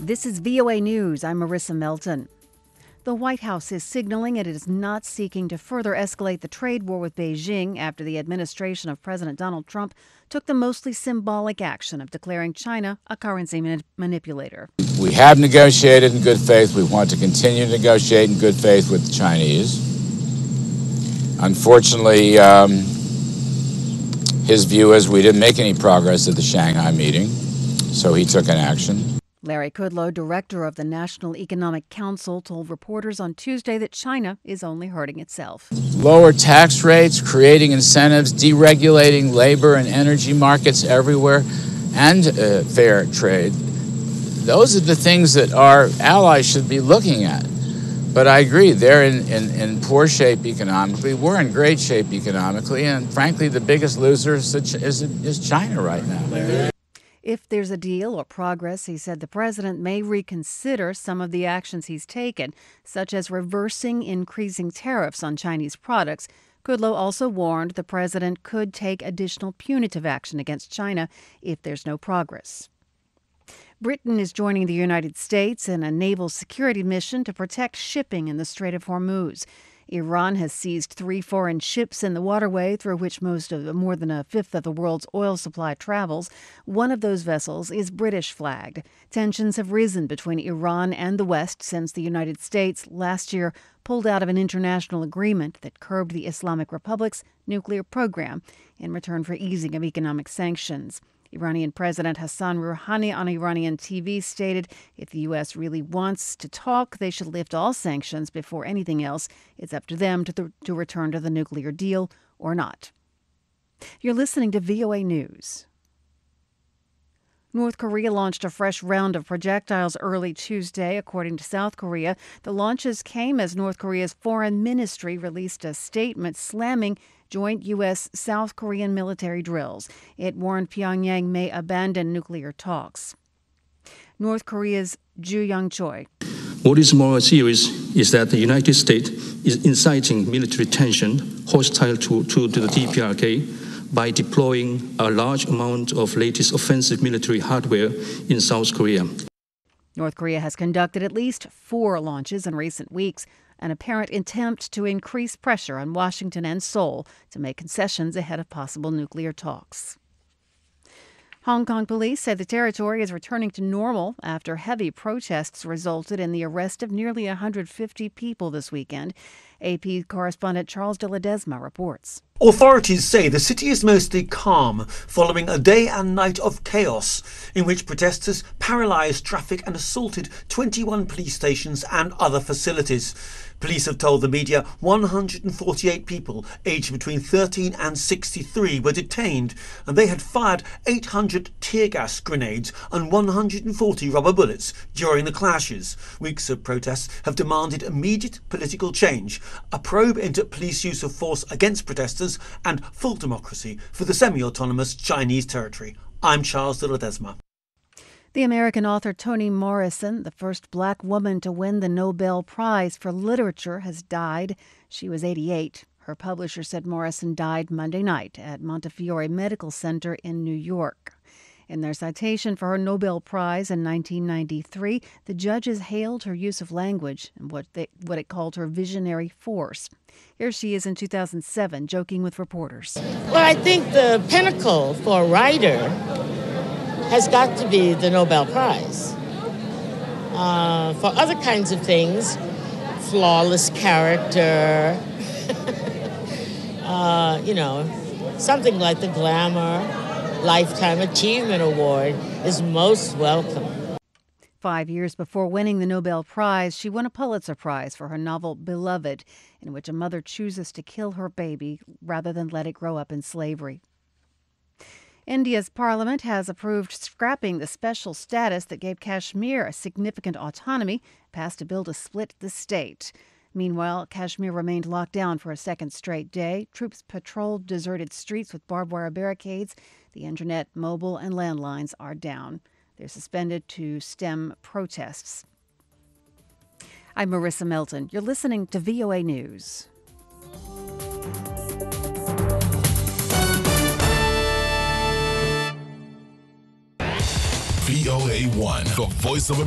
This is VOA News. I'm Marissa Melton. The White House is signaling it is not seeking to further escalate the trade war with Beijing after the administration of President Donald Trump took the mostly symbolic action of declaring China a currency manipulator. We have negotiated in good faith. We want to continue to negotiate in good faith with the Chinese. Unfortunately, his view is we didn't make any progress at the Shanghai meeting, so he took an action. Larry Kudlow, director of the National Economic Council, told reporters on Tuesday that China is only hurting itself. Lower tax rates, creating incentives, deregulating labor and energy markets everywhere, and fair trade. Those are the things that our allies should be looking at. But I agree, they're in poor shape economically. We're in great shape economically, and frankly, the biggest loser is China right now. If there's a deal or progress, he said the president may reconsider some of the actions he's taken, such as reversing increasing tariffs on Chinese products. Kudlow also warned the president could take additional punitive action against China if there's no progress. Britain is joining the United States in a naval security mission to protect shipping in the Strait of Hormuz. Iran has seized 3 foreign ships in the waterway through which more than a fifth of the world's oil supply travels. One of those vessels is British flagged. Tensions have risen between Iran and the West since the United States last year pulled out of an international agreement that curbed the Islamic Republic's nuclear program in return for easing of economic sanctions. Iranian President Hassan Rouhani on Iranian TV stated if the U.S. really wants to talk, they should lift all sanctions before anything else. It's up to them to return to the nuclear deal or not. You're listening to VOA News. North Korea launched a fresh round of projectiles early Tuesday, according to South Korea. The launches came as North Korea's foreign ministry released a statement slamming joint U.S.-South Korean military drills. It warned Pyongyang may abandon nuclear talks. North Korea's Ju Young-choi. What is more serious is that the United States is inciting military tension hostile to the DPRK by deploying a large amount of latest offensive military hardware in South Korea. North Korea has conducted at least 4 launches in recent weeks, an apparent attempt to increase pressure on Washington and Seoul to make concessions ahead of possible nuclear talks. Hong Kong police say the territory is returning to normal after heavy protests resulted in the arrest of nearly 150 people this weekend. AP correspondent Charles de Ledesma reports. Authorities say the city is mostly calm following a day and night of chaos in which protesters paralysed traffic and assaulted 21 police stations and other facilities. Police have told the media 148 people aged between 13 and 63 were detained, and they had fired 800 tear gas grenades and 140 rubber bullets during the clashes. Weeks of protests have demanded immediate political change, a probe into police use of force against protesters, and full democracy for the semi-autonomous Chinese territory. I'm Charles de Ledesma. The American author Toni Morrison, the first black woman to win the Nobel Prize for Literature, has died. She was 88. Her publisher said Morrison died Monday night at Montefiore Medical Center in New York. In their citation for her Nobel Prize in 1993, the judges hailed her use of language and what it called her visionary force. Here she is in 2007, joking with reporters. Well, I think the pinnacle for a writer has got to be the Nobel Prize. For other kinds of things, flawless character, something like the Glamour Lifetime Achievement Award is most welcome. 5 years before winning the Nobel Prize, she won a Pulitzer Prize for her novel Beloved, in which a mother chooses to kill her baby rather than let it grow up in slavery. India's parliament has approved scrapping the special status that gave Kashmir a significant autonomy, passed a bill to split the state. Meanwhile, Kashmir remained locked down for a second straight day. Troops patrolled deserted streets with barbed wire barricades. The internet, mobile, and landlines are down. They're suspended to stem protests. I'm Marissa Melton. You're listening to VOA News. VOA1, the voice of